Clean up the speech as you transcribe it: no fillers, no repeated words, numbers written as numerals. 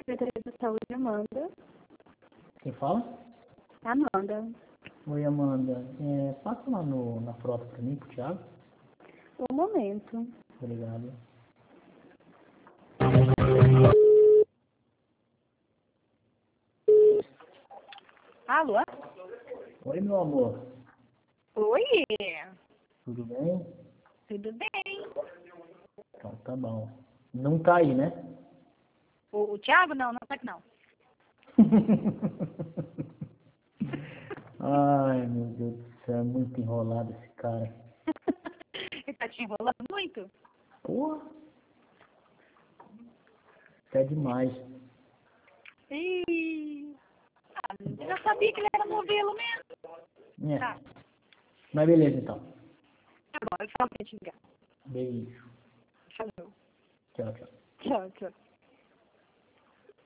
Secretaria da Saúde, Amanda. Quem fala? Amanda. Oi, Amanda. Passa lá na frota pra mim, pro Thiago. Um momento. Obrigado. Alô? Oi, meu amor. Oi, Tudo bem? tudo bem? Então, tá bom. Não tá aí, né? O Thiago não tá aqui não. Ai, meu Deus do céu, é muito enrolado esse cara. Ele tá te enrolando muito? Porra, isso é demais. Ih, eu já sabia que ele era modelo mesmo. É. Tá, Mas beleza, então. tá bom, eu falo pra te ligar. Beijo. Falou. Tchau, tchau. Tchau, tchau.